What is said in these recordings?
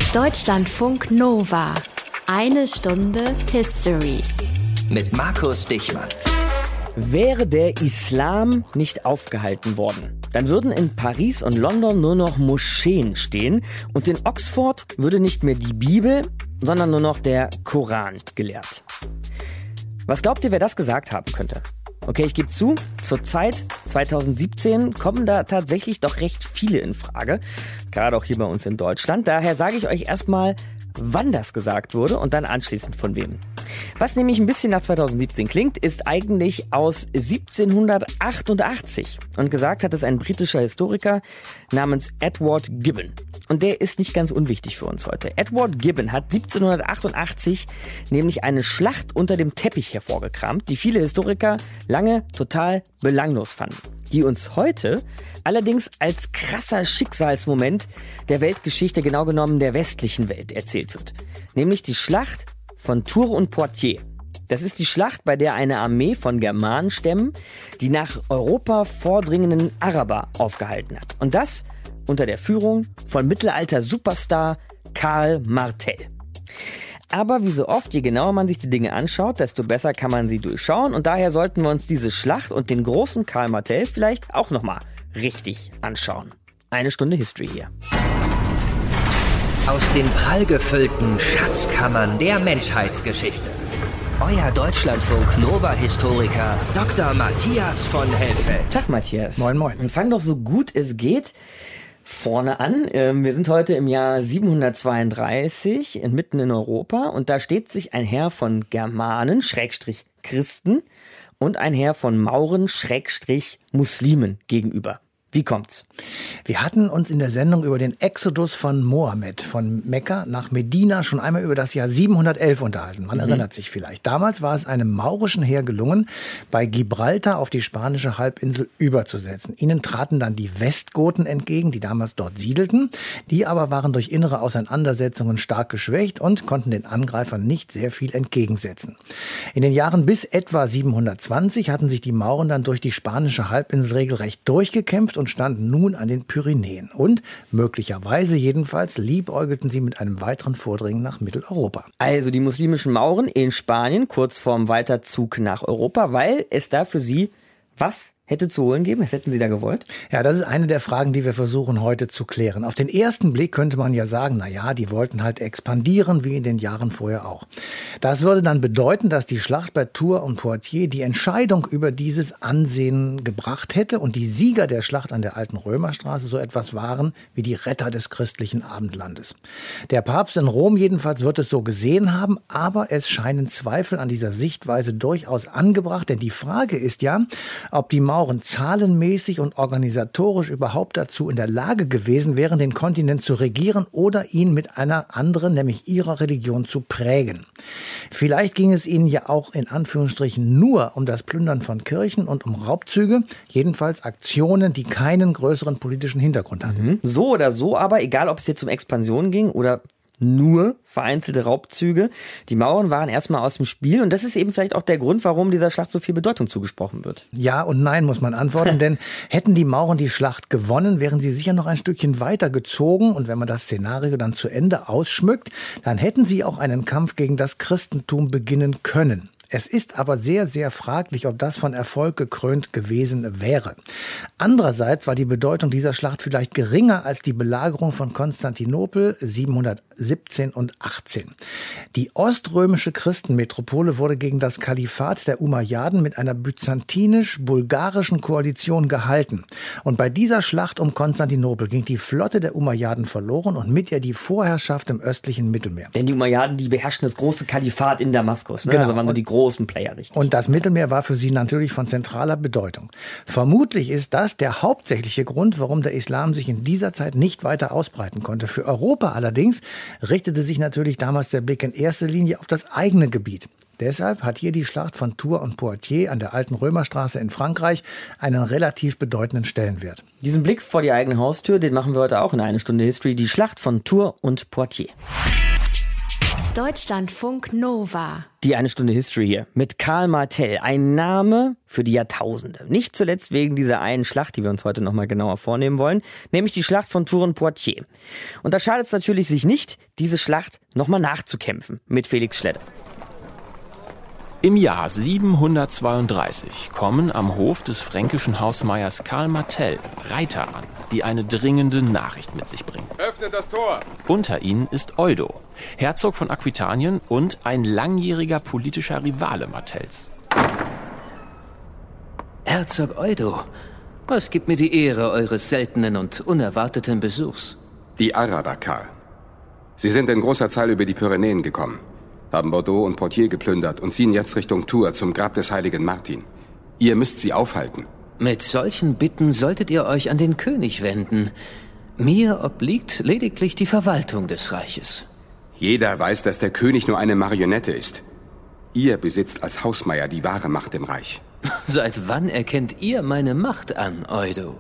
Deutschlandfunk Nova. Eine Stunde History. Mit Markus Dichmann. Wäre der Islam nicht aufgehalten worden, dann würden in Paris und London nur noch Moscheen stehen und in Oxford würde nicht mehr die Bibel, sondern nur noch der Koran gelehrt. Was glaubt ihr, wer das gesagt haben könnte? Okay, ich gebe zu, zur Zeit 2017 kommen da tatsächlich doch recht viele in Frage, gerade auch hier bei uns in Deutschland. Daher sage ich euch erstmal, wann das gesagt wurde und dann anschließend von wem. Was nämlich ein bisschen nach 2017 klingt, ist eigentlich aus 1788 und gesagt hat es ein britischer Historiker namens Edward Gibbon. Und der ist nicht ganz unwichtig für uns heute. Edward Gibbon hat 1788 nämlich eine Schlacht unter dem Teppich hervorgekramt, die viele Historiker lange total belanglos fanden. Die uns heute allerdings als krasser Schicksalsmoment der Weltgeschichte, genau genommen der westlichen Welt, erzählt wird. Nämlich die Schlacht von Tours und Poitiers. Das ist die Schlacht, bei der eine Armee von Germanenstämmen die nach Europa vordringenden Araber aufgehalten hat. Und das unter der Führung von Mittelalter-Superstar Karl Martell. Aber wie so oft, je genauer man sich die Dinge anschaut, desto besser kann man sie durchschauen. Und daher sollten wir uns diese Schlacht und den großen Karl Martell vielleicht auch nochmal richtig anschauen. Eine Stunde History hier. Aus den prallgefüllten Schatzkammern der Menschheitsgeschichte. Euer Deutschlandfunk Nova-Historiker Dr. Matthias von Helfeld. Tag Matthias. Moin, moin. Und fang doch so gut es geht vorne an. Wir sind heute im Jahr 732, mitten in Europa. Und da steht sich ein Heer von Germanen, Schrägstrich Christen, und ein Heer von Mauren, Schrägstrich Muslimen gegenüber. Wie kommt's? Wir hatten uns in der Sendung über den Exodus von Mohammed von Mekka nach Medina schon einmal über das Jahr 711 unterhalten. Man erinnert sich vielleicht. Damals war es einem maurischen Heer gelungen, bei Gibraltar auf die spanische Halbinsel überzusetzen. Ihnen traten dann die Westgoten entgegen, die damals dort siedelten. Die aber waren durch innere Auseinandersetzungen stark geschwächt und konnten den Angreifern nicht sehr viel entgegensetzen. In den Jahren bis etwa 720 hatten sich die Mauren dann durch die spanische Halbinsel regelrecht durchgekämpft und standen nun an den Pyrenäen. Und möglicherweise jedenfalls liebäugelten sie mit einem weiteren Vordringen nach Mitteleuropa. Also die muslimischen Mauren in Spanien, kurz vorm Weiterzug nach Europa, weil es da für sie was hätte zu holen geben? Was hätten Sie da gewollt? Ja, das ist eine der Fragen, die wir versuchen heute zu klären. Auf den ersten Blick könnte man ja sagen, na ja, die wollten halt expandieren, wie in den Jahren vorher auch. Das würde dann bedeuten, dass die Schlacht bei Tours und Poitiers die Entscheidung über dieses Ansehen gebracht hätte und die Sieger der Schlacht an der alten Römerstraße so etwas waren wie die Retter des christlichen Abendlandes. Der Papst in Rom jedenfalls wird es so gesehen haben, aber es scheinen Zweifel an dieser Sichtweise durchaus angebracht, denn die Frage ist ja, ob die Mauren zahlenmäßig und organisatorisch überhaupt dazu in der Lage gewesen wären, den Kontinent zu regieren oder ihn mit einer anderen, nämlich ihrer Religion zu prägen. Vielleicht ging es ihnen ja auch in Anführungsstrichen nur um das Plündern von Kirchen und um Raubzüge, jedenfalls Aktionen, die keinen größeren politischen Hintergrund hatten. So oder so, aber egal, ob es jetzt um Expansion ging oder nur vereinzelte Raubzüge. Die Mauren waren erstmal aus dem Spiel und das ist eben vielleicht auch der Grund, warum dieser Schlacht so viel Bedeutung zugesprochen wird. Ja und nein, muss man antworten, denn hätten die Mauren die Schlacht gewonnen, wären sie sicher noch ein Stückchen weiter gezogen und wenn man das Szenario dann zu Ende ausschmückt, dann hätten sie auch einen Kampf gegen das Christentum beginnen können. Es ist aber sehr, sehr fraglich, ob das von Erfolg gekrönt gewesen wäre. Andererseits war die Bedeutung dieser Schlacht vielleicht geringer als die Belagerung von Konstantinopel 717 und 18. Die oströmische Christenmetropole wurde gegen das Kalifat der Umayyaden mit einer byzantinisch-bulgarischen Koalition gehalten. Und bei dieser Schlacht um Konstantinopel ging die Flotte der Umayyaden verloren und mit ihr die Vorherrschaft im östlichen Mittelmeer. Denn die Umayyaden, die beherrschten das große Kalifat in Damaskus. Ne? Genau. Also waren so die großen Player, richtig. Und das Mittelmeer war für sie natürlich von zentraler Bedeutung. Vermutlich ist das der hauptsächliche Grund, warum der Islam sich in dieser Zeit nicht weiter ausbreiten konnte. Für Europa allerdings richtete sich natürlich damals der Blick in erster Linie auf das eigene Gebiet. Deshalb hat hier die Schlacht von Tours und Poitiers an der alten Römerstraße in Frankreich einen relativ bedeutenden Stellenwert. Diesen Blick vor die eigene Haustür, den machen wir heute auch in eine Stunde History. Die Schlacht von Tours und Poitiers. Deutschlandfunk Nova. Die eine Stunde History hier mit Karl Martell. Ein Name für die Jahrtausende. Nicht zuletzt wegen dieser einen Schlacht, die wir uns heute nochmal genauer vornehmen wollen, nämlich die Schlacht von Tours und Poitiers. Und da schadet es natürlich sich nicht, diese Schlacht nochmal nachzukämpfen mit Felix Schledder. Im Jahr 732 kommen am Hof des fränkischen Hausmeiers Karl Martell Reiter an, die eine dringende Nachricht mit sich bringen. Öffnet das Tor! Unter ihnen ist Eudo, Herzog von Aquitanien und ein langjähriger politischer Rivale Martells. Herzog Eudo, was gibt mir die Ehre eures seltenen und unerwarteten Besuchs? Die Araber, Karl. Sie sind in großer Zahl über die Pyrenäen gekommen, haben Bordeaux und Poitiers geplündert und ziehen jetzt Richtung Tours zum Grab des heiligen Martin. Ihr müsst sie aufhalten. Mit solchen Bitten solltet ihr euch an den König wenden. Mir obliegt lediglich die Verwaltung des Reiches. Jeder weiß, dass der König nur eine Marionette ist. Ihr besitzt als Hausmeier die wahre Macht im Reich. Seit wann erkennt ihr meine Macht an, Eudo?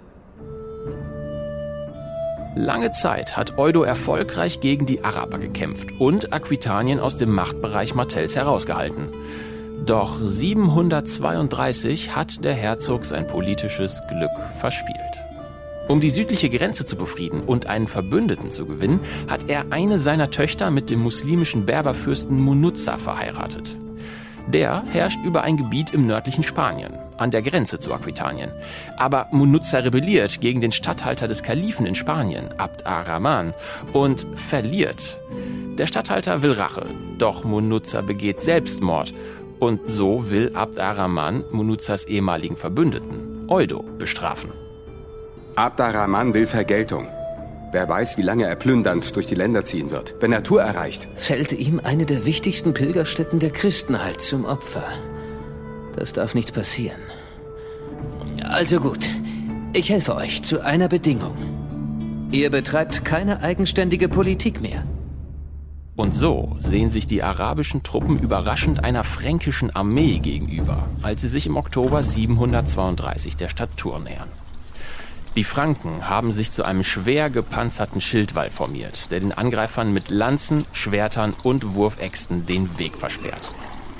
Lange Zeit hat Eudo erfolgreich gegen die Araber gekämpft und Aquitanien aus dem Machtbereich Martells herausgehalten. Doch 732 hat der Herzog sein politisches Glück verspielt. Um die südliche Grenze zu befrieden und einen Verbündeten zu gewinnen, hat er eine seiner Töchter mit dem muslimischen Berberfürsten Munuza verheiratet. Der herrscht über ein Gebiet im nördlichen Spanien, an der Grenze zu Aquitanien. Aber Munuza rebelliert gegen den Statthalter des Kalifen in Spanien, Abd ar-Rahman, und verliert. Der Statthalter will Rache, doch Munuza begeht Selbstmord. Und so will Abd ar-Rahman Munuzas ehemaligen Verbündeten, Eudo, bestrafen. Abd ar-Rahman will Vergeltung. Wer weiß, wie lange er plündernd durch die Länder ziehen wird. Wenn er Tours erreicht, Fällt ihm eine der wichtigsten Pilgerstätten der Christenheit zum Opfer. Das darf nicht passieren. Also gut, ich helfe euch zu einer Bedingung. Ihr betreibt keine eigenständige Politik mehr. Und so sehen sich die arabischen Truppen überraschend einer fränkischen Armee gegenüber, als sie sich im Oktober 732 der Stadt Tours nähern. Die Franken haben sich zu einem schwer gepanzerten Schildwall formiert, der den Angreifern mit Lanzen, Schwertern und Wurfäxten den Weg versperrt.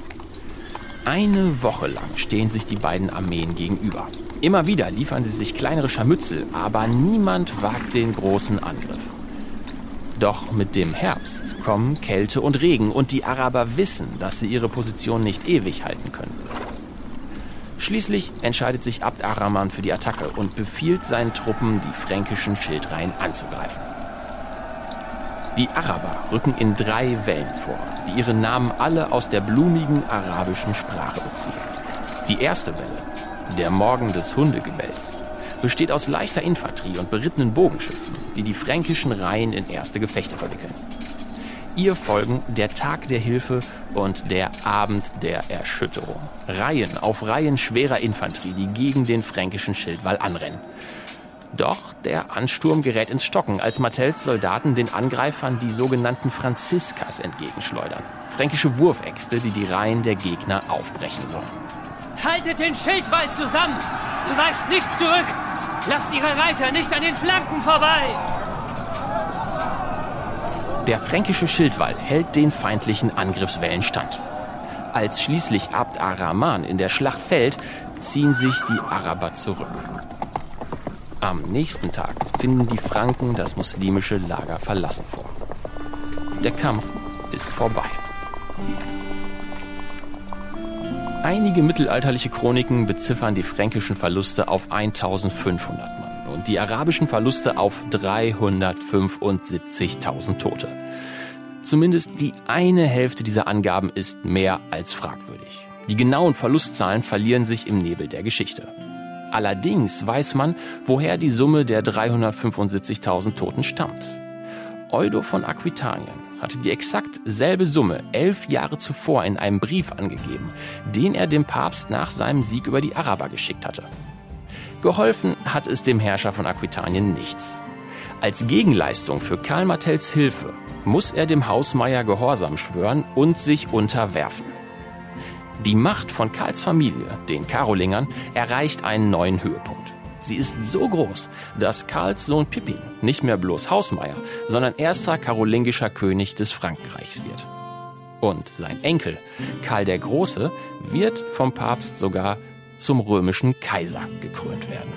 Eine Woche lang stehen sich die beiden Armeen gegenüber. Immer wieder liefern sie sich kleinere Scharmützel, aber niemand wagt den großen Angriff. Doch mit dem Herbst kommen Kälte und Regen und die Araber wissen, dass sie ihre Position nicht ewig halten können. Schließlich entscheidet sich Abd ar-Rahman für die Attacke und befiehlt seinen Truppen, die fränkischen Schildreihen anzugreifen. Die Araber rücken in 3 Wellen vor, die ihre Namen alle aus der blumigen arabischen Sprache beziehen. Die erste Welle, der Morgen des Hundegebells, besteht aus leichter Infanterie und berittenen Bogenschützen, die die fränkischen Reihen in erste Gefechte verwickeln. Ihr folgen der Tag der Hilfe und der Abend der Erschütterung. Reihen auf Reihen schwerer Infanterie, die gegen den fränkischen Schildwall anrennen. Doch der Ansturm gerät ins Stocken, als Martells Soldaten den Angreifern die sogenannten Franziskas entgegenschleudern. Fränkische Wurfäxte, die die Reihen der Gegner aufbrechen sollen. Haltet den Schildwall zusammen! Weicht nicht zurück! Lasst ihre Reiter nicht an den Flanken vorbei! Der fränkische Schildwall hält den feindlichen Angriffswellen stand. Als schließlich Abd ar-Rahman in der Schlacht fällt, ziehen sich die Araber zurück. Am nächsten Tag finden die Franken das muslimische Lager verlassen vor. Der Kampf ist vorbei. Einige mittelalterliche Chroniken beziffern die fränkischen Verluste auf 1500 Mann und die arabischen Verluste auf 375.000 Tote. Zumindest die eine Hälfte dieser Angaben ist mehr als fragwürdig. Die genauen Verlustzahlen verlieren sich im Nebel der Geschichte. Allerdings weiß man, woher die Summe der 375.000 Toten stammt. Eudo von Aquitanien hatte die exakt selbe Summe 11 Jahre zuvor in einem Brief angegeben, den er dem Papst nach seinem Sieg über die Araber geschickt hatte. Geholfen hat es dem Herrscher von Aquitanien nichts. Als Gegenleistung für Karl Martells Hilfe muss er dem Hausmeier Gehorsam schwören und sich unterwerfen. Die Macht von Karls Familie, den Karolingern, erreicht einen neuen Höhepunkt. Sie ist so groß, dass Karls Sohn Pippin nicht mehr bloß Hausmeier, sondern erster karolingischer König des Frankenreichs wird. Und sein Enkel, Karl der Große, wird vom Papst sogar zum römischen Kaiser gekrönt werden.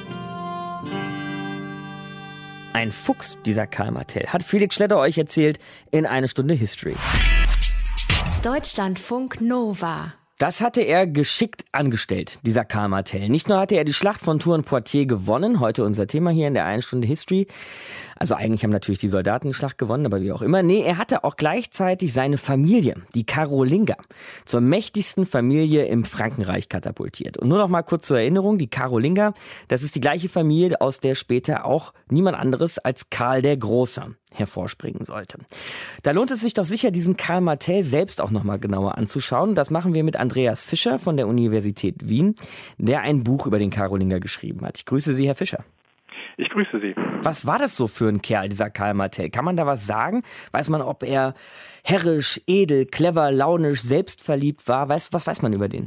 Ein Fuchs, dieser Karl Martell, hat Felix Schledder euch erzählt in eine Stunde History. Deutschlandfunk Nova. Das hatte er geschickt angestellt, dieser Karl Martell. Nicht nur hatte er die Schlacht von Tours und Poitiers gewonnen, heute unser Thema hier in der 1 Stunde History. Also eigentlich haben natürlich die Soldaten die Schlacht gewonnen, aber wie auch immer. Nee, er hatte auch gleichzeitig seine Familie, die Karolinger, zur mächtigsten Familie im Frankenreich katapultiert. Und nur noch mal kurz zur Erinnerung, die Karolinger, das ist die gleiche Familie, aus der später auch niemand anderes als Karl der Große hervorspringen sollte. Da lohnt es sich doch sicher, diesen Karl Martell selbst auch noch mal genauer anzuschauen. Das machen wir mit Andreas Fischer von der Universität Wien, der ein Buch über den Karolinger geschrieben hat. Ich grüße Sie, Herr Fischer. Ich grüße Sie. Was war das so für ein Kerl, dieser Karl Martell? Kann man da was sagen? Weiß man, ob er herrisch, edel, clever, launisch, selbstverliebt war? Was weiß man über den?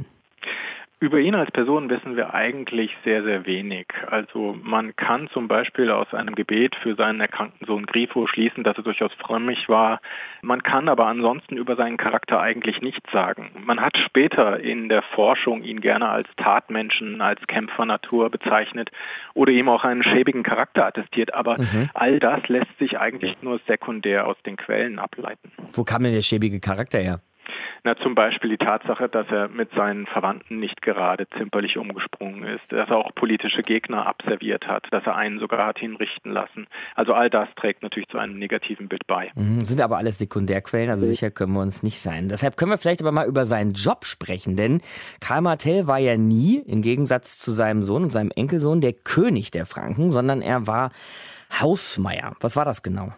Über ihn als Person wissen wir eigentlich sehr, sehr wenig. Also man kann zum Beispiel aus einem Gebet für seinen erkrankten Sohn Grifo schließen, dass er durchaus frömmig war. Man kann aber ansonsten über seinen Charakter eigentlich nichts sagen. Man hat später in der Forschung ihn gerne als Tatmenschen, als Kämpfernatur bezeichnet oder ihm auch einen schäbigen Charakter attestiert. Aber all das lässt sich eigentlich nur sekundär aus den Quellen ableiten. Wo kam denn der schäbige Charakter her? Na, zum Beispiel die Tatsache, dass er mit seinen Verwandten nicht gerade zimperlich umgesprungen ist, dass er auch politische Gegner abserviert hat, dass er einen sogar hat hinrichten lassen. Also all das trägt natürlich zu einem negativen Bild bei. Sind aber alles Sekundärquellen, also sicher können wir uns nicht sein. Deshalb können wir vielleicht aber mal über seinen Job sprechen, denn Karl Martell war ja nie, im Gegensatz zu seinem Sohn und seinem Enkelsohn, der König der Franken, sondern er war Hausmeier. Was war das genau?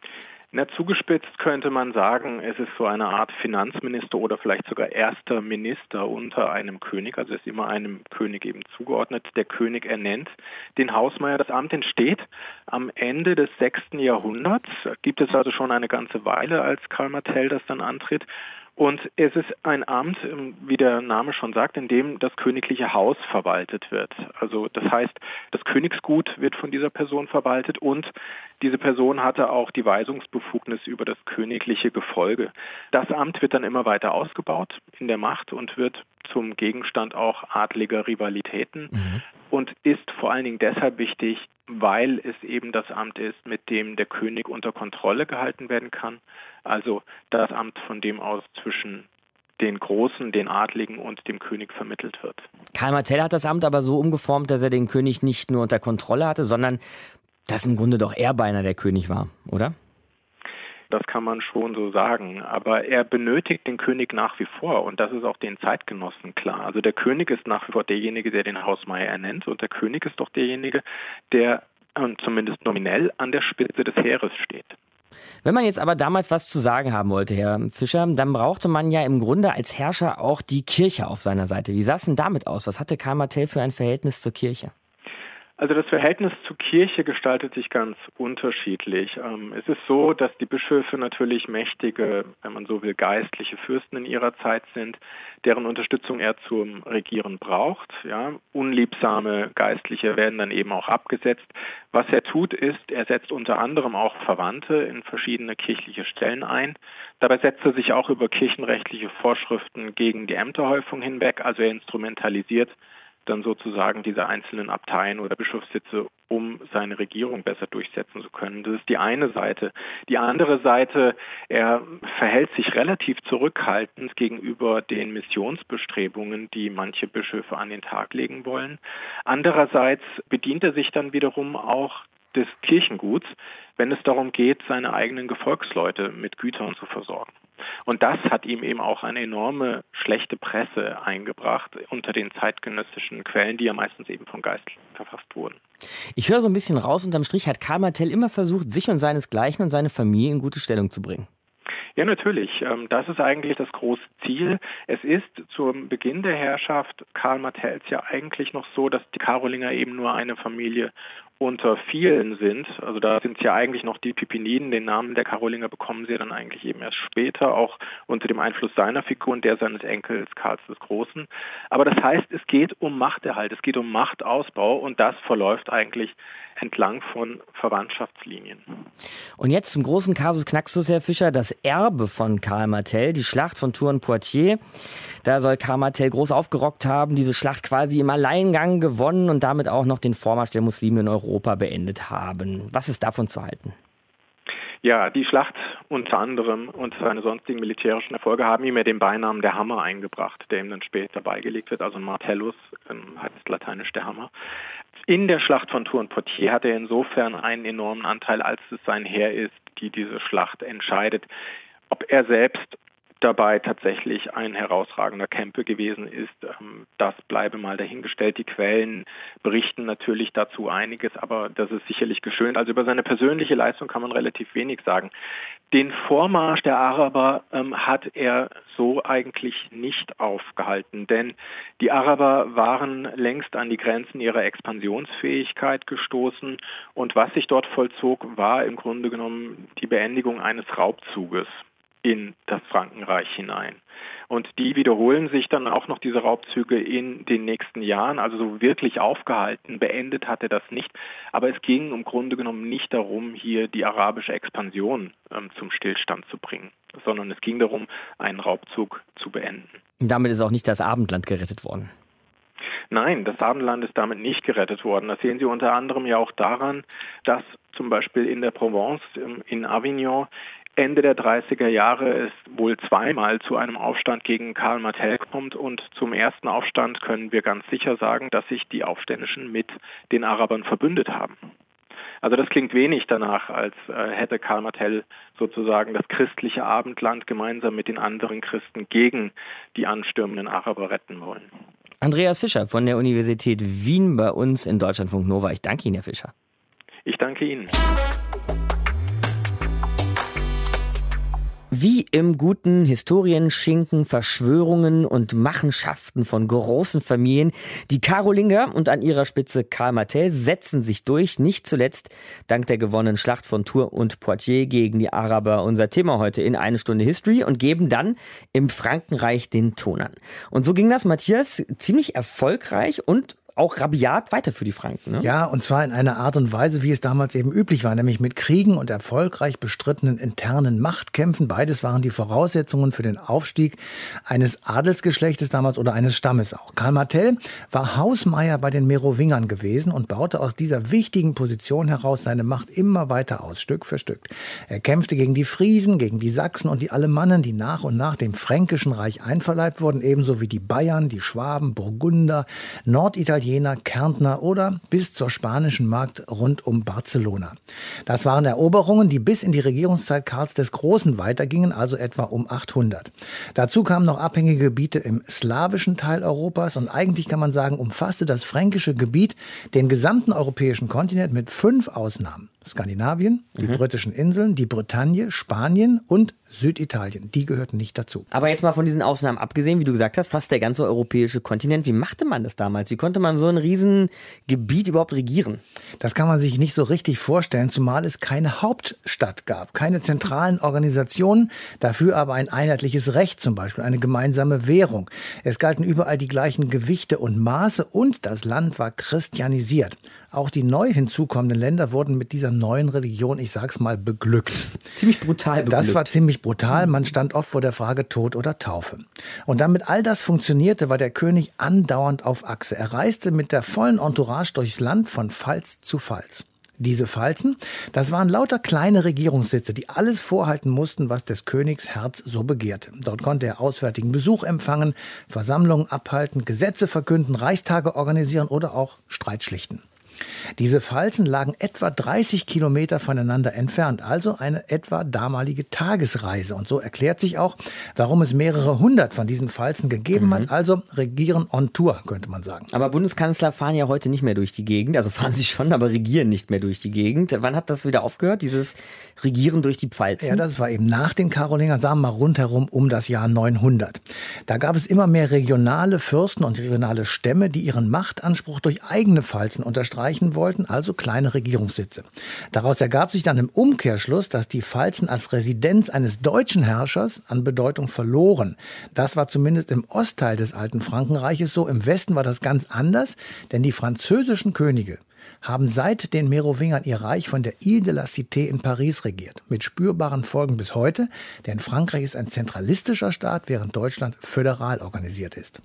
Na, zugespitzt könnte man sagen, es ist so eine Art Finanzminister oder vielleicht sogar erster Minister unter einem König, also ist immer einem König eben zugeordnet. Der König ernennt den Hausmeier. Das Amt entsteht am Ende des 6. Jahrhunderts, gibt es also schon eine ganze Weile, als Karl Martell das dann antritt. Und es ist ein Amt, wie der Name schon sagt, in dem das königliche Haus verwaltet wird. Also das heißt, das Königsgut wird von dieser Person verwaltet und diese Person hatte auch die Weisungsbefugnis über das königliche Gefolge. Das Amt wird dann immer weiter ausgebaut in der Macht und wird zum Gegenstand auch adliger Rivalitäten und ist vor allen Dingen deshalb wichtig, weil es eben das Amt ist, mit dem der König unter Kontrolle gehalten werden kann. Also das Amt, von dem aus zwischen den Großen, den Adligen und dem König vermittelt wird. Karl Martell hat das Amt aber so umgeformt, dass er den König nicht nur unter Kontrolle hatte, sondern dass im Grunde doch er beinahe der König war, oder? Das kann man schon so sagen. Aber er benötigt den König nach wie vor und das ist auch den Zeitgenossen klar. Also der König ist nach wie vor derjenige, der den Hausmeier ernennt und der König ist doch derjenige, der zumindest nominell an der Spitze des Heeres steht. Wenn man jetzt aber damals was zu sagen haben wollte, Herr Fischer, dann brauchte man ja im Grunde als Herrscher auch die Kirche auf seiner Seite. Wie sah es denn damit aus? Was hatte Karl Martell für ein Verhältnis zur Kirche? Also das Verhältnis zur Kirche gestaltet sich ganz unterschiedlich. Es ist so, dass die Bischöfe natürlich mächtige, wenn man so will, geistliche Fürsten in ihrer Zeit sind, deren Unterstützung er zum Regieren braucht. Ja, unliebsame Geistliche werden dann eben auch abgesetzt. Was er tut ist, er setzt unter anderem auch Verwandte in verschiedene kirchliche Stellen ein. Dabei setzt er sich auch über kirchenrechtliche Vorschriften gegen die Ämterhäufung hinweg, also er instrumentalisiert dann sozusagen diese einzelnen Abteien oder Bischofssitze, um seine Regierung besser durchsetzen zu können. Das ist die eine Seite. Die andere Seite, er verhält sich relativ zurückhaltend gegenüber den Missionsbestrebungen, die manche Bischöfe an den Tag legen wollen. Andererseits bedient er sich dann wiederum auch des Kirchenguts, wenn es darum geht, seine eigenen Gefolgsleute mit Gütern zu versorgen. Und das hat ihm eben auch eine enorme schlechte Presse eingebracht unter den zeitgenössischen Quellen, die ja meistens eben von Geistlichen verfasst wurden. Ich höre so ein bisschen raus, unterm Strich hat Karl Martell immer versucht, sich und seinesgleichen und seine Familie in gute Stellung zu bringen. Ja, natürlich. Das ist eigentlich das große Ziel. Es ist zum Beginn der Herrschaft Karl Martells ja eigentlich noch so, dass die Karolinger eben nur eine Familie unter vielen sind. Also da sind es ja eigentlich noch die Pipiniden, den Namen der Karolinger bekommen sie dann eigentlich eben erst später, auch unter dem Einfluss seiner Figur und der seines Enkels Karls des Großen. Aber das heißt, es geht um Machterhalt, es geht um Machtausbau und das verläuft eigentlich entlang von Verwandtschaftslinien. Und jetzt zum großen Kasus Knaxus, Herr Fischer, das Erbe von Karl Martell, die Schlacht von Tours und Poitiers. Da soll Karl Martell groß aufgerockt haben, diese Schlacht quasi im Alleingang gewonnen und damit auch noch den Vormarsch der Muslime in Europa beendet haben. Was ist davon zu halten? Ja, die Schlacht unter anderem und seine sonstigen militärischen Erfolge haben ihm ja den Beinamen der Hammer eingebracht, der ihm dann später beigelegt wird, also Martellus, heißt lateinisch der Hammer. In der Schlacht von Tours und Poitiers hat er insofern einen enormen Anteil, als es sein Heer ist, die diese Schlacht entscheidet. Ob er selbst dabei tatsächlich ein herausragender Kämpfer gewesen ist, das bleibe mal dahingestellt. Die Quellen berichten natürlich dazu einiges, aber das ist sicherlich geschönt. Also über seine persönliche Leistung kann man relativ wenig sagen. Den Vormarsch der Araber hat er so eigentlich nicht aufgehalten, denn die Araber waren längst an die Grenzen ihrer Expansionsfähigkeit gestoßen und was sich dort vollzog, war im Grunde genommen die Beendigung eines Raubzuges in das Frankenreich hinein. Und die wiederholen sich dann auch noch, diese Raubzüge, in den nächsten Jahren. Also so wirklich aufgehalten, beendet hat er das nicht. Aber es ging im Grunde genommen nicht darum, hier die arabische Expansion zum Stillstand zu bringen, sondern es ging darum, einen Raubzug zu beenden. Und damit ist auch nicht das Abendland gerettet worden. Nein, das Abendland ist damit nicht gerettet worden. Das sehen Sie unter anderem ja auch daran, dass zum Beispiel in der Provence, in Avignon, Ende der 30er Jahre es wohl zweimal zu einem Aufstand gegen Karl Martell kommt und zum ersten Aufstand können wir ganz sicher sagen, dass sich die Aufständischen mit den Arabern verbündet haben. Also das klingt wenig danach, als hätte Karl Martell sozusagen das christliche Abendland gemeinsam mit den anderen Christen gegen die anstürmenden Araber retten wollen. Andreas Fischer von der Universität Wien bei uns in Deutschlandfunk Nova. Ich danke Ihnen, Herr Fischer. Ich danke Ihnen. Wie im guten Historienschinken Verschwörungen und Machenschaften von großen Familien. Die Karolinger und an ihrer Spitze Karl Martell setzen sich durch, nicht zuletzt dank der gewonnenen Schlacht von Tours und Poitiers gegen die Araber. Unser Thema heute in 1 Stunde History und geben dann im Frankenreich den Ton an. Und so ging das, Matthias, ziemlich erfolgreich und auch rabiat weiter für die Franken, ne? Ja, und zwar in einer Art und Weise, wie es damals eben üblich war, nämlich mit Kriegen und erfolgreich bestrittenen internen Machtkämpfen. Beides waren die Voraussetzungen für den Aufstieg eines Adelsgeschlechtes damals oder eines Stammes auch. Karl Martell war Hausmeier bei den Merowingern gewesen und baute aus dieser wichtigen Position heraus seine Macht immer weiter aus, Stück für Stück. Er kämpfte gegen die Friesen, gegen die Sachsen und die Alemannen, die nach und nach dem Fränkischen Reich einverleibt wurden, ebenso wie die Bayern, die Schwaben, Burgunder, Norditaliener, Kärntner oder bis zur spanischen Markt rund um Barcelona. Das waren Eroberungen, die bis in die Regierungszeit Karls des Großen weitergingen, also etwa um 800. Dazu kamen noch abhängige Gebiete im slawischen Teil Europas und eigentlich kann man sagen, umfasste das fränkische Gebiet den gesamten europäischen Kontinent mit 5 Ausnahmen. Skandinavien, die britischen Inseln, die Bretagne, Spanien und Süditalien. Die gehörten nicht dazu. Aber jetzt mal von diesen Ausnahmen abgesehen, wie du gesagt hast, fast der ganze europäische Kontinent. Wie machte man das damals? Wie konnte man so ein Riesengebiet überhaupt regieren? Das kann man sich nicht so richtig vorstellen, zumal es keine Hauptstadt gab, keine zentralen Organisationen, dafür aber ein einheitliches Recht, zum Beispiel eine gemeinsame Währung. Es galten überall die gleichen Gewichte und Maße und das Land war christianisiert. Auch die neu hinzukommenden Länder wurden mit dieser neuen Religion, ich sag's mal, beglückt. Ziemlich brutal beglückt. Das war ziemlich brutal. Man stand oft vor der Frage Tod oder Taufe. Und damit all das funktionierte, war der König andauernd auf Achse. Er reiste mit der vollen Entourage durchs Land von Pfalz zu Pfalz. Diese Pfalzen, das waren lauter kleine Regierungssitze, die alles vorhalten mussten, was des Königs Herz so begehrte. Dort konnte er auswärtigen Besuch empfangen, Versammlungen abhalten, Gesetze verkünden, Reichstage organisieren oder auch Streit schlichten. Diese Pfalzen lagen etwa 30 Kilometer voneinander entfernt, also eine etwa damalige Tagesreise. Und so erklärt sich auch, warum es mehrere hundert von diesen Pfalzen gegeben hat. Also regieren on Tour, könnte man sagen. Aber Bundeskanzler fahren ja heute nicht mehr durch die Gegend. Also fahren sie schon, aber regieren nicht mehr durch die Gegend. Wann hat das wieder aufgehört, dieses Regieren durch die Pfalzen? Ja, das war eben nach den Karolingern, sagen wir mal rundherum um das Jahr 900. Da gab es immer mehr regionale Fürsten und regionale Stämme, die ihren Machtanspruch durch eigene Pfalzen unterstreichen erreichen wollten, also kleine Regierungssitze. Daraus ergab sich dann im Umkehrschluss, dass die Pfalzen als Residenz eines deutschen Herrschers an Bedeutung verloren. Das war zumindest im Ostteil des alten Frankenreiches so. Im Westen war das ganz anders, denn die französischen Könige haben seit den Merowingern ihr Reich von der Ile de la Cité in Paris regiert. Mit spürbaren Folgen bis heute, denn Frankreich ist ein zentralistischer Staat, während Deutschland föderal organisiert ist.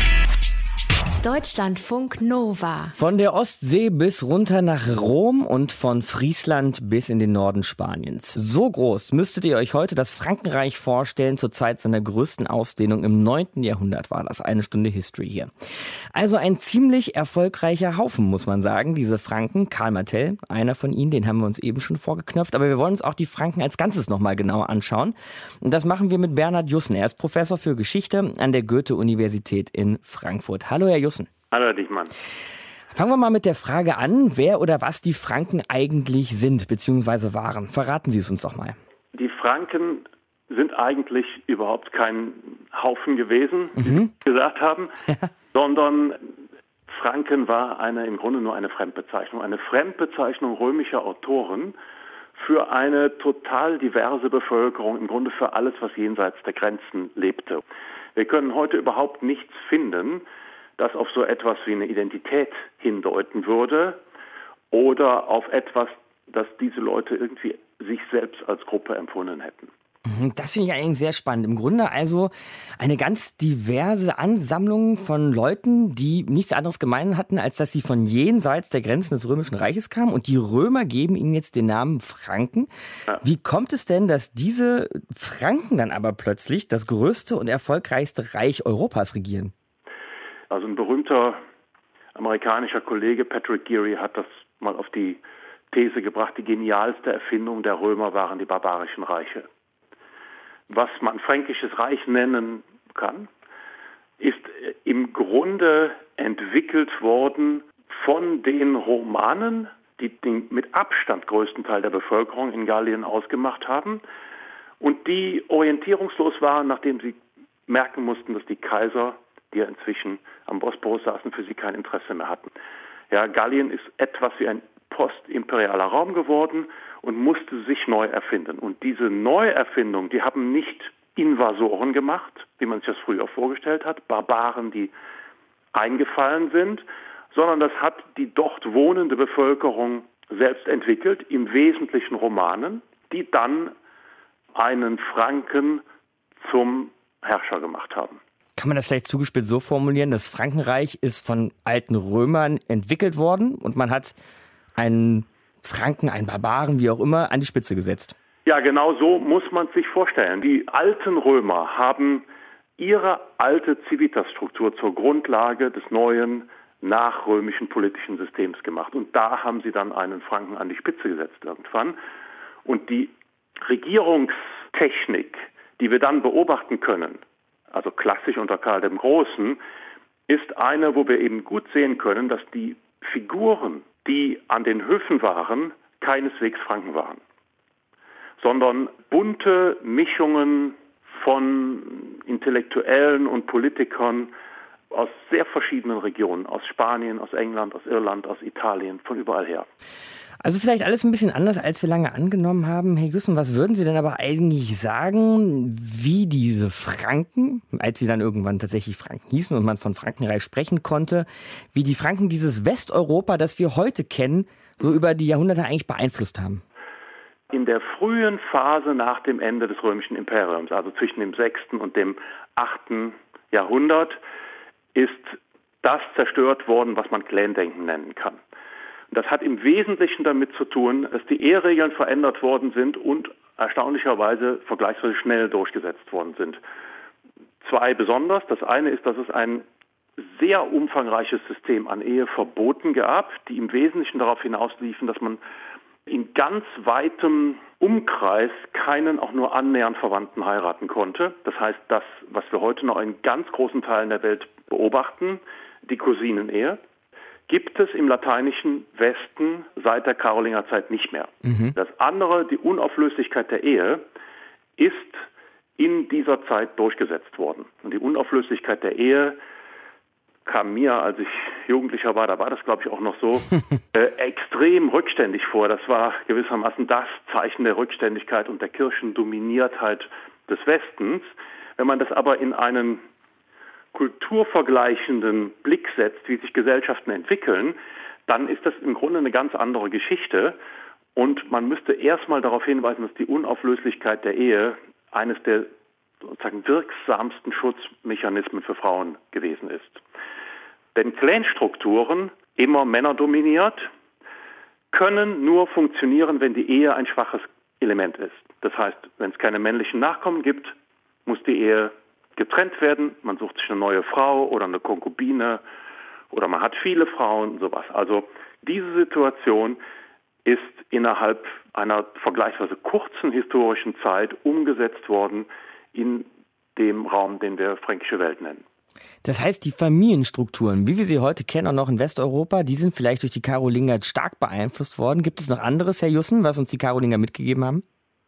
Deutschlandfunk Nova. Von der Ostsee bis runter nach Rom und von Friesland bis in den Norden Spaniens. So groß müsstet ihr euch heute das Frankenreich vorstellen. Zur Zeit seiner größten Ausdehnung im 9. Jahrhundert war das. Eine Stunde History hier. Also ein ziemlich erfolgreicher Haufen, muss man sagen. Diese Franken, Karl Martell, einer von ihnen, den haben wir uns eben schon vorgeknöpft. Aber wir wollen uns auch die Franken als Ganzes nochmal genauer anschauen. Und das machen wir mit Bernhard Jussen. Er ist Professor für Geschichte an der Goethe-Universität in Frankfurt. Hallo, Herr Jussen. Hallo, Herr Dichmann. Fangen wir mal mit der Frage an, wer oder was die Franken eigentlich sind bzw. waren. Verraten Sie es uns doch mal. Die Franken sind eigentlich überhaupt kein Haufen gewesen, wie Sie gesagt haben, sondern Franken war im Grunde nur eine Fremdbezeichnung römischer Autoren für eine total diverse Bevölkerung, im Grunde für alles, was jenseits der Grenzen lebte. Wir können heute überhaupt nichts finden, das auf so etwas wie eine Identität hindeuten würde oder auf etwas, das diese Leute irgendwie sich selbst als Gruppe empfunden hätten. Das finde ich eigentlich sehr spannend. Im Grunde also eine ganz diverse Ansammlung von Leuten, die nichts anderes gemein hatten, als dass sie von jenseits der Grenzen des Römischen Reiches kamen. Und die Römer geben ihnen jetzt den Namen Franken. Ja. Wie kommt es denn, dass diese Franken dann aber plötzlich das größte und erfolgreichste Reich Europas regieren? Also ein berühmter amerikanischer Kollege, Patrick Geary, hat das mal auf die These gebracht, die genialste Erfindung der Römer waren die barbarischen Reiche. Was man Fränkisches Reich nennen kann, ist im Grunde entwickelt worden von den Romanen, die den mit Abstand größten Teil der Bevölkerung in Gallien ausgemacht haben und die orientierungslos waren, nachdem sie merken mussten, dass die Kaiser, die ja inzwischen am Bosporus saßen, für sie kein Interesse mehr hatten. Ja, Gallien ist etwas wie ein postimperialer Raum geworden und musste sich neu erfinden. Und diese Neuerfindung, die haben nicht Invasoren gemacht, wie man sich das früher vorgestellt hat, Barbaren, die eingefallen sind, sondern das hat die dort wohnende Bevölkerung selbst entwickelt, im Wesentlichen Romanen, die dann einen Franken zum Herrscher gemacht haben. Kann man das vielleicht zugespitzt so formulieren, das Frankenreich ist von alten Römern entwickelt worden und man hat einen Franken, einen Barbaren, wie auch immer, an die Spitze gesetzt? Ja, genau so muss man sich vorstellen. Die alten Römer haben ihre alte Civitas-Struktur zur Grundlage des neuen nachrömischen politischen Systems gemacht. Und da haben sie dann einen Franken an die Spitze gesetzt irgendwann. Und die Regierungstechnik, die wir dann beobachten können, also klassisch unter Karl dem Großen, ist eine, wo wir eben gut sehen können, dass die Figuren, die an den Höfen waren, keineswegs Franken waren, sondern bunte Mischungen von Intellektuellen und Politikern aus sehr verschiedenen Regionen, aus Spanien, aus England, aus Irland, aus Italien, von überall her. Also vielleicht alles ein bisschen anders, als wir lange angenommen haben. Herr Jussen, was würden Sie denn aber eigentlich sagen, wie diese Franken, als sie dann irgendwann tatsächlich Franken hießen und man von Frankenreich sprechen konnte, wie die Franken dieses Westeuropa, das wir heute kennen, so über die Jahrhunderte eigentlich beeinflusst haben? In der frühen Phase nach dem Ende des Römischen Imperiums, also zwischen dem 6. und dem 8. Jahrhundert, ist das zerstört worden, was man Clandenken nennen kann. Das hat im Wesentlichen damit zu tun, dass die Eheregeln verändert worden sind und erstaunlicherweise vergleichsweise schnell durchgesetzt worden sind. Zwei besonders. Das eine ist, dass es ein sehr umfangreiches System an Eheverboten gab, die im Wesentlichen darauf hinausliefen, dass man in ganz weitem Umkreis keinen auch nur annähernd Verwandten heiraten konnte. Das heißt, das, was wir heute noch in ganz großen Teilen der Welt beobachten, die Cousinenehe, gibt es im lateinischen Westen seit der Karolingerzeit nicht mehr. Das andere, die Unauflöslichkeit der Ehe, ist in dieser Zeit durchgesetzt worden. Und die Unauflöslichkeit der Ehe kam mir, als ich Jugendlicher war, da war das, glaube ich, auch noch so, extrem rückständig vor. Das war gewissermaßen das Zeichen der Rückständigkeit und der Kirchendominiertheit des Westens. Wenn man das aber in einen kulturvergleichenden Blick setzt, wie sich Gesellschaften entwickeln, dann ist das im Grunde eine ganz andere Geschichte. Und man müsste erstmal darauf hinweisen, dass die Unauflöslichkeit der Ehe eines der sozusagen wirksamsten Schutzmechanismen für Frauen gewesen ist. Denn Clanstrukturen, immer männerdominiert, können nur funktionieren, wenn die Ehe ein schwaches Element ist. Das heißt, wenn es keine männlichen Nachkommen gibt, muss die Ehe getrennt werden. Man sucht sich eine neue Frau oder eine Konkubine oder man hat viele Frauen, sowas. Also diese Situation ist innerhalb einer vergleichsweise kurzen historischen Zeit umgesetzt worden in dem Raum, den wir fränkische Welt nennen. Das heißt, die Familienstrukturen, wie wir sie heute kennen, auch noch in Westeuropa, die sind vielleicht durch die Karolinger stark beeinflusst worden. Gibt es noch anderes, Herr Jussen, was uns die Karolinger mitgegeben haben?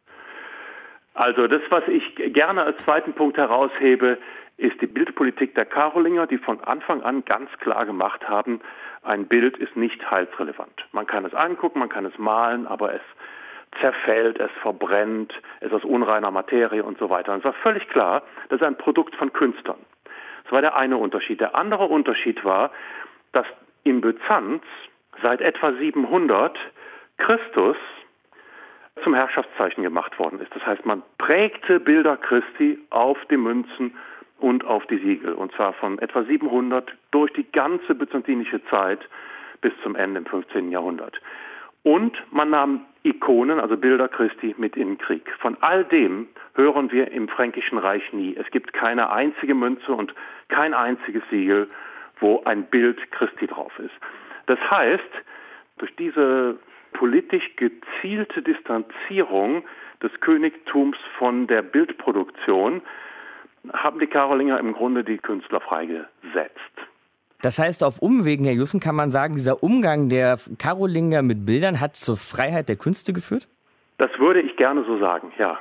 Also das, was ich gerne als zweiten Punkt heraushebe, ist die Bildpolitik der Karolinger, die von Anfang an ganz klar gemacht haben, ein Bild ist nicht heilsrelevant. Man kann es angucken, man kann es malen, aber es zerfällt, es verbrennt, es ist aus unreiner Materie und so weiter. Und es war völlig klar, das ist ein Produkt von Künstlern. Das war der eine Unterschied. Der andere Unterschied war, dass in Byzanz seit etwa 700 Christus zum Herrschaftszeichen gemacht worden ist. Das heißt, man prägte Bilder Christi auf die Münzen und auf die Siegel. Und zwar von etwa 700 durch die ganze byzantinische Zeit bis zum Ende im 15. Jahrhundert. Und man nahm Ikonen, also Bilder Christi, mit in den Krieg. Von all dem hören wir im Fränkischen Reich nie. Es gibt keine einzige Münze und kein einziges Siegel, wo ein Bild Christi drauf ist. Das heißt, durch diese politisch gezielte Distanzierung des Königtums von der Bildproduktion haben die Karolinger im Grunde die Künstler freigesetzt. Das heißt, auf Umwegen, Herr Jussen, kann man sagen, dieser Umgang der Karolinger mit Bildern hat zur Freiheit der Künste geführt? Das würde ich gerne so sagen, ja.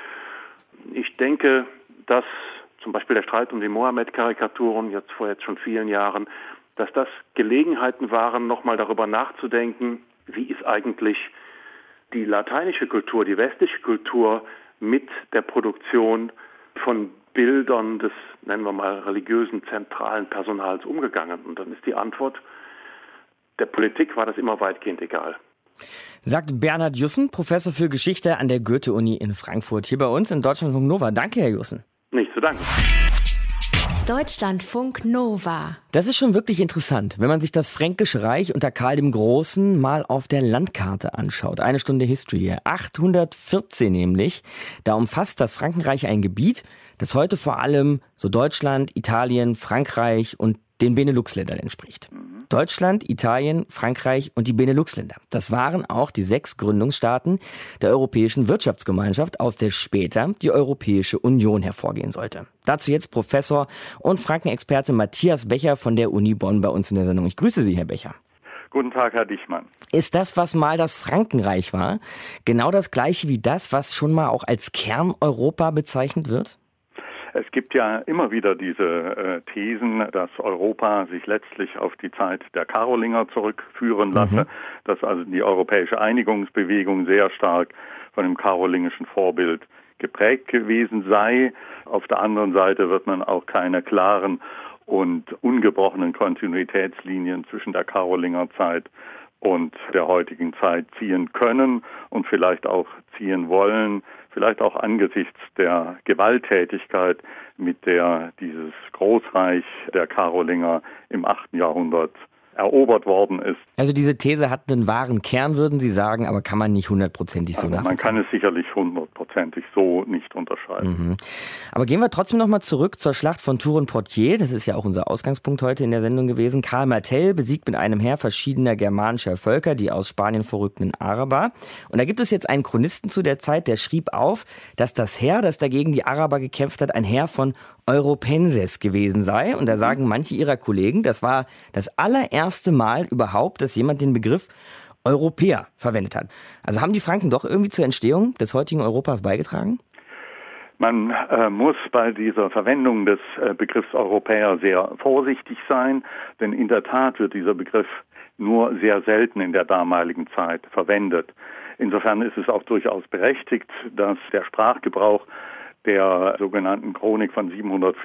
Ich denke, dass zum Beispiel der Streit um die Mohammed-Karikaturen vor schon vielen Jahren, dass das Gelegenheiten waren, nochmal darüber nachzudenken, wie ist eigentlich die lateinische Kultur, die westliche Kultur mit der Produktion von Bildern des, nennen wir mal, religiösen zentralen Personals umgegangen. Und dann ist die Antwort, der Politik war das immer weitgehend egal. Sagt Bernhard Jussen, Professor für Geschichte an der Goethe-Uni in Frankfurt, hier bei uns in Deutschlandfunk Nova. Danke, Herr Jussen. Nicht zu danken. Deutschlandfunk Nova. Das ist schon wirklich interessant, wenn man sich das Fränkische Reich unter Karl dem Großen mal auf der Landkarte anschaut. Eine Stunde History. 814 nämlich. Da umfasst das Frankenreich ein Gebiet, das heute vor allem so Deutschland, Italien, Frankreich und den Benelux-Ländern entspricht. Deutschland, Italien, Frankreich und die Benelux-Länder. Das waren auch die 6 Gründungsstaaten der Europäischen Wirtschaftsgemeinschaft, aus der später die Europäische Union hervorgehen sollte. Dazu jetzt Professor und Frankenexperte Matthias Becher von der Uni Bonn bei uns in der Sendung. Ich grüße Sie, Herr Becher. Guten Tag, Herr Dichmann. Ist das, was mal das Frankenreich war, genau das Gleiche wie das, was schon mal auch als Kern Europa bezeichnet wird? Es gibt ja immer wieder diese Thesen, dass Europa sich letztlich auf die Zeit der Karolinger zurückführen lasse, dass also die europäische Einigungsbewegung sehr stark von dem karolingischen Vorbild geprägt gewesen sei. Auf der anderen Seite wird man auch keine klaren und ungebrochenen Kontinuitätslinien zwischen der Karolingerzeit und der heutigen Zeit ziehen können und vielleicht auch ziehen wollen, vielleicht auch angesichts der Gewalttätigkeit, mit der dieses Großreich der Karolinger im 8. Jahrhundert erobert worden ist. Also diese These hat einen wahren Kern, würden Sie sagen, aber kann man nicht hundertprozentig so nachvollziehen? Man kann es sicherlich hundertprozentig so nicht unterschreiben. Aber gehen wir trotzdem nochmal zurück zur Schlacht von Tours-Poitiers. Das ist ja auch unser Ausgangspunkt heute in der Sendung gewesen. Karl Martel besiegt mit einem Heer verschiedener germanischer Völker die aus Spanien vorrückenden Araber. Und da gibt es jetzt einen Chronisten zu der Zeit, der schrieb auf, dass das Heer, das dagegen die Araber gekämpft hat, ein Heer von Europenses gewesen sei. Und da sagen manche ihrer Kollegen, das war das allererste Mal überhaupt, dass jemand den Begriff Europäer verwendet hat. Also haben die Franken doch irgendwie zur Entstehung des heutigen Europas beigetragen? Man muss bei dieser Verwendung des Begriffs Europäer sehr vorsichtig sein, denn in der Tat wird dieser Begriff nur sehr selten in der damaligen Zeit verwendet. Insofern ist es auch durchaus berechtigt, dass der Sprachgebrauch der sogenannten Chronik von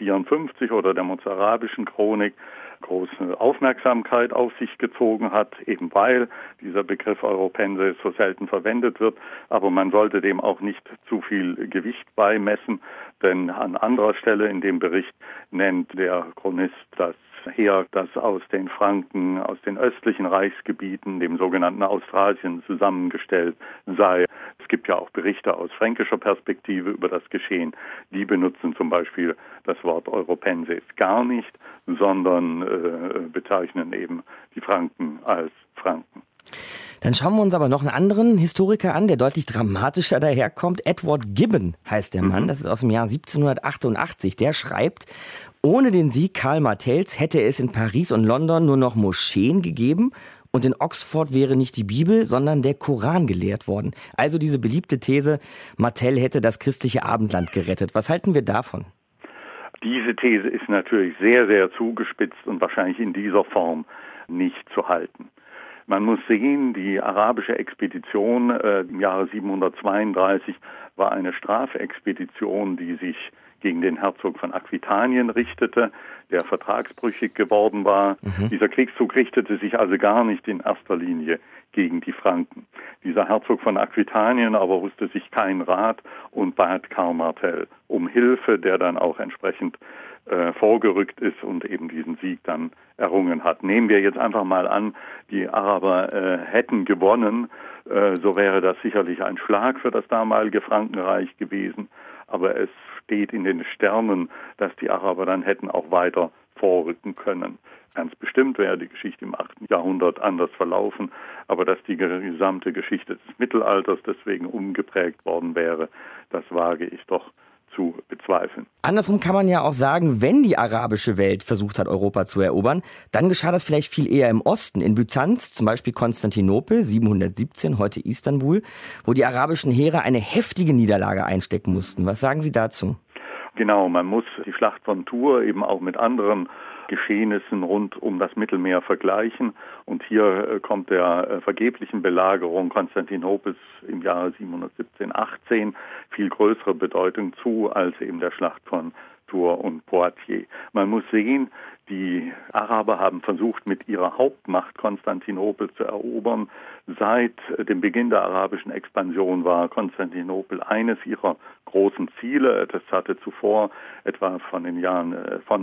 754 oder der mozarabischen Chronik große Aufmerksamkeit auf sich gezogen hat, eben weil dieser Begriff Europensis so selten verwendet wird. Aber man sollte dem auch nicht zu viel Gewicht beimessen, denn an anderer Stelle in dem Bericht nennt der Chronist das Heer, das aus den Franken, aus den östlichen Reichsgebieten, dem sogenannten Austrasien, zusammengestellt sei. Es gibt ja auch Berichte aus fränkischer Perspektive über das Geschehen. Die benutzen zum Beispiel das Wort Europensis gar nicht, sondern bezeichnen eben die Franken als Franken. Dann schauen wir uns aber noch einen anderen Historiker an, der deutlich dramatischer daherkommt. Edward Gibbon heißt der Mann, das ist aus dem Jahr 1788. Der schreibt, ohne den Sieg Karl Martells hätte es in Paris und London nur noch Moscheen gegeben und in Oxford wäre nicht die Bibel, sondern der Koran gelehrt worden. Also diese beliebte These, Martell hätte das christliche Abendland gerettet. Was halten wir davon? Diese These ist natürlich sehr, sehr zugespitzt und wahrscheinlich in dieser Form nicht zu halten. Man muss sehen, die arabische Expedition im Jahre 732 war eine Strafexpedition, die sich gegen den Herzog von Aquitanien richtete, der vertragsbrüchig geworden war. Dieser Kriegszug richtete sich also gar nicht in erster Linie gegen die Franken. Dieser Herzog von Aquitanien aber wusste sich keinen Rat und bat Karl Martell um Hilfe, der dann auch entsprechend vorgerückt ist und eben diesen Sieg dann errungen hat. Nehmen wir jetzt einfach mal an, die Araber hätten gewonnen, so wäre das sicherlich ein Schlag für das damalige Frankenreich gewesen, aber es steht in den Sternen, dass die Araber dann hätten auch weiter vorrücken können. Ganz bestimmt wäre die Geschichte im 8. Jahrhundert anders verlaufen, aber dass die gesamte Geschichte des Mittelalters deswegen umgeprägt worden wäre, das wage ich doch zu bezweifeln. Andersrum kann man ja auch sagen, wenn die arabische Welt versucht hat, Europa zu erobern, dann geschah das vielleicht viel eher im Osten, in Byzanz, zum Beispiel Konstantinopel, 717, heute Istanbul, wo die arabischen Heere eine heftige Niederlage einstecken mussten. Was sagen Sie dazu? Genau, man muss die Schlacht von Tours eben auch mit anderen Geschehnissen rund um das Mittelmeer vergleichen. Und hier kommt der vergeblichen Belagerung Konstantinopels im Jahre 717-18 viel größere Bedeutung zu als eben der Schlacht von Tours und Poitiers. Man muss sehen, die Araber haben versucht, mit ihrer Hauptmacht Konstantinopel zu erobern. Seit dem Beginn der arabischen Expansion war Konstantinopel eines ihrer großen Ziele. Das hatte zuvor etwa von den Jahren von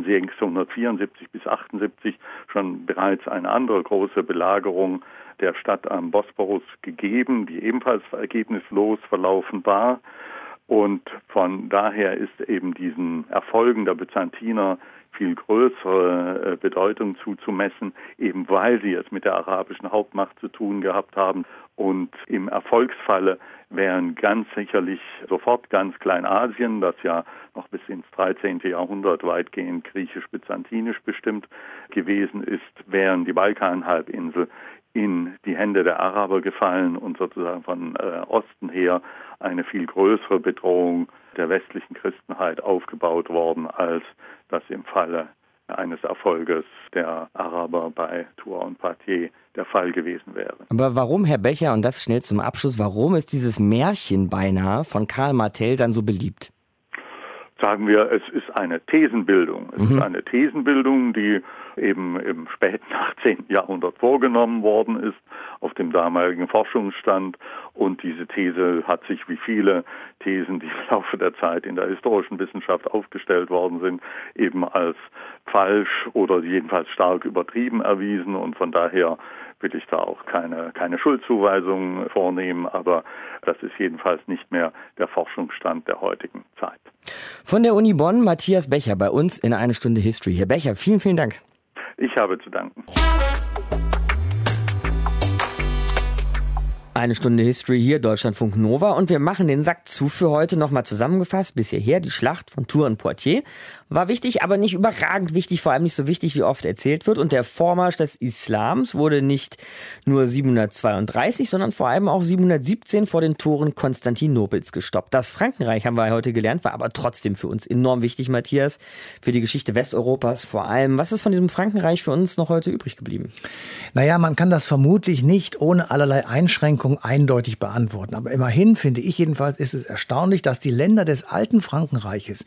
1674 bis 78 schon bereits eine andere große Belagerung der Stadt am Bosporus gegeben, die ebenfalls ergebnislos verlaufen war. Und von daher ist eben diesen Erfolgen der Byzantiner viel größere Bedeutung zuzumessen, eben weil sie es mit der arabischen Hauptmacht zu tun gehabt haben. Und im Erfolgsfalle wären ganz sicherlich sofort ganz Kleinasien, das ja noch bis ins 13. Jahrhundert weitgehend griechisch-byzantinisch bestimmt gewesen ist, wären die Balkanhalbinsel in die Hände der Araber gefallen und sozusagen von Osten her eine viel größere Bedrohung der westlichen Christenheit aufgebaut worden, als das im Falle eines Erfolges der Araber bei Tours und Poitiers der Fall gewesen wäre. Aber warum, Herr Becher, und das schnell zum Abschluss, warum ist dieses Märchen beinahe von Karl Martell dann so beliebt? Sagen wir, es ist eine Thesenbildung. Es ist eine Thesenbildung, die eben im späten 18. Jahrhundert vorgenommen worden ist, auf dem damaligen Forschungsstand. Und diese These hat sich wie viele Thesen, die im Laufe der Zeit in der historischen Wissenschaft aufgestellt worden sind, eben als falsch oder jedenfalls stark übertrieben erwiesen. Und von daher will ich da auch keine Schuldzuweisungen vornehmen, aber das ist jedenfalls nicht mehr der Forschungsstand der heutigen Zeit. Von der Uni Bonn, Matthias Becher, bei uns in Eine Stunde History. Herr Becher, vielen, vielen Dank. Ich habe zu danken. Eine Stunde History hier, Deutschlandfunk Nova. Und wir machen den Sack zu für heute. Nochmal zusammengefasst, bis hierher die Schlacht von Tours und Poitiers. War wichtig, aber nicht überragend wichtig, vor allem nicht so wichtig, wie oft erzählt wird. Und der Vormarsch des Islams wurde nicht nur 732, sondern vor allem auch 717 vor den Toren Konstantinopels gestoppt. Das Frankenreich, haben wir heute gelernt, war aber trotzdem für uns enorm wichtig, Matthias, für die Geschichte Westeuropas vor allem. Was ist von diesem Frankenreich für uns noch heute übrig geblieben? Naja, man kann das vermutlich nicht ohne allerlei Einschränkungen eindeutig beantworten. Aber immerhin, finde ich jedenfalls, ist es erstaunlich, dass die Länder des alten Frankenreiches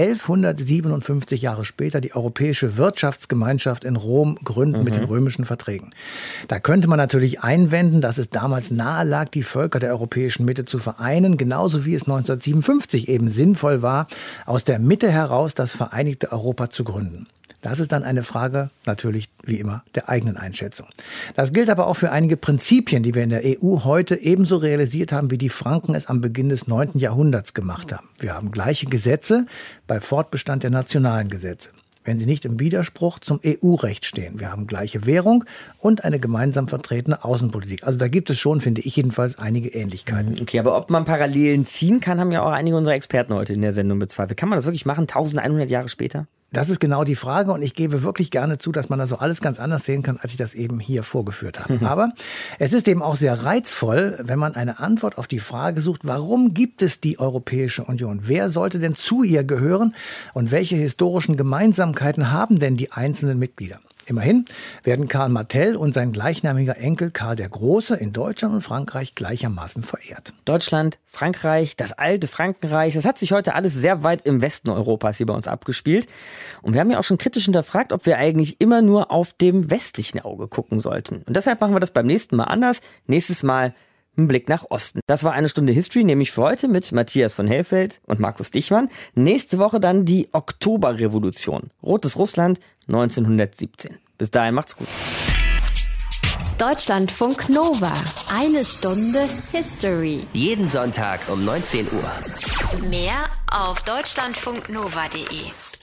1157 Jahre später die Europäische Wirtschaftsgemeinschaft in Rom gründen mit den römischen Verträgen. Da könnte man natürlich einwenden, dass es damals nahe lag, die Völker der europäischen Mitte zu vereinen, genauso wie es 1957 eben sinnvoll war, aus der Mitte heraus das vereinigte Europa zu gründen. Das ist dann eine Frage, natürlich wie immer, der eigenen Einschätzung. Das gilt aber auch für einige Prinzipien, die wir in der EU heute ebenso realisiert haben, wie die Franken es am Beginn des 9. Jahrhunderts gemacht haben. Wir haben gleiche Gesetze bei Fortbestand der nationalen Gesetze, wenn sie nicht im Widerspruch zum EU-Recht stehen. Wir haben gleiche Währung und eine gemeinsam vertretene Außenpolitik. Also da gibt es schon, finde ich jedenfalls, einige Ähnlichkeiten. Okay, aber ob man Parallelen ziehen kann, haben ja auch einige unserer Experten heute in der Sendung bezweifelt. Kann man das wirklich machen, 1100 Jahre später? Das ist genau die Frage und ich gebe wirklich gerne zu, dass man das so alles ganz anders sehen kann, als ich das eben hier vorgeführt habe. Aber es ist eben auch sehr reizvoll, wenn man eine Antwort auf die Frage sucht, warum gibt es die Europäische Union? Wer sollte denn zu ihr gehören und welche historischen Gemeinsamkeiten haben denn die einzelnen Mitglieder? Immerhin werden Karl Martel und sein gleichnamiger Enkel Karl der Große in Deutschland und Frankreich gleichermaßen verehrt. Deutschland, Frankreich, das alte Frankenreich, das hat sich heute alles sehr weit im Westen Europas hier bei uns abgespielt. Und wir haben ja auch schon kritisch hinterfragt, ob wir eigentlich immer nur auf dem westlichen Auge gucken sollten. Und deshalb machen wir das beim nächsten Mal anders. Nächstes Mal ein Blick nach Osten. Das war eine Stunde History, nämlich für heute mit Matthias von Hellfeld und Markus Dichmann. Nächste Woche dann die Oktoberrevolution. Rotes Russland 1917. Bis dahin macht's gut. Deutschlandfunk Nova. Eine Stunde History. Jeden Sonntag um 19 Uhr. Mehr auf deutschlandfunknova.de.